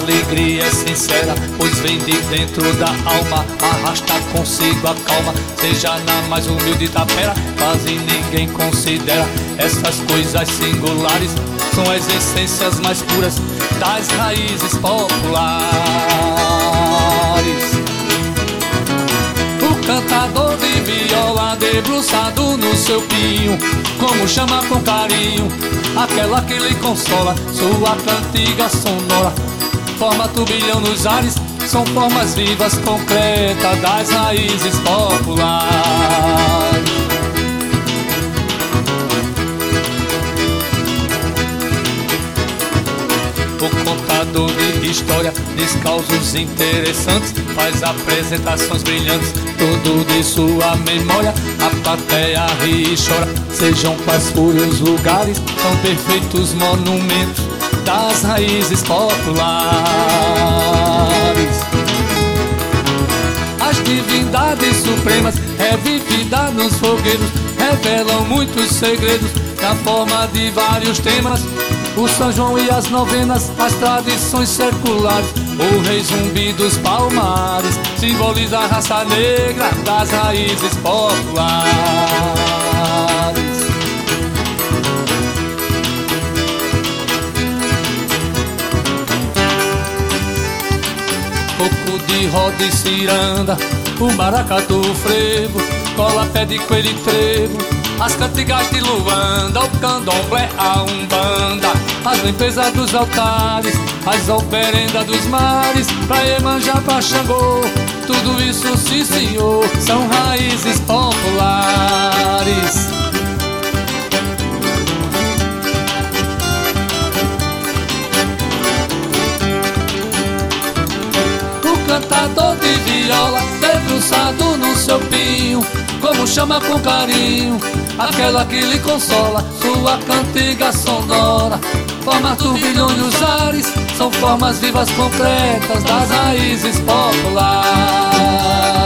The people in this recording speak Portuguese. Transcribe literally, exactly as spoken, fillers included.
alegria é sincera, pois vem de dentro da alma, arrasta consigo a calma. Seja na mais humilde tapera, quase ninguém considera. Essas coisas singulares são as essências mais puras das raízes populares. O cantador de viola debruçado no seu pinho, como chama com carinho aquela que lhe consola. Sua cantiga sonora forma turbilhão nos ares, são formas vivas, concretas das raízes populares. O contador de história diz causos interessantes, faz apresentações brilhantes, tudo de sua memória. A plateia ri e chora, sejam quais forem os lugares, são perfeitos monumentos das raízes populares. As divindades supremas, revividas nos fogueiros, revelam muitos segredos na forma de vários temas. O São João e as novenas, as tradições seculares, o rei zumbi dos palmares simboliza a raça negra das raízes populares. Coco de roda e ciranda, o maracatu, o frevo, cola, pé de coelho e trevo, as cantigas de Luanda, o candomblé, a umbanda, as limpezas dos altares, as oferendas dos mares, pra Iemanjá, pra Xangô, tudo isso, sim senhor, são raízes populares. O cantador de viola debruçado no seu pinho, como chama com carinho aquela que lhe consola. Sua cantiga sonora forma turbilhões nos ares, são formas vivas, concretas das raízes populares.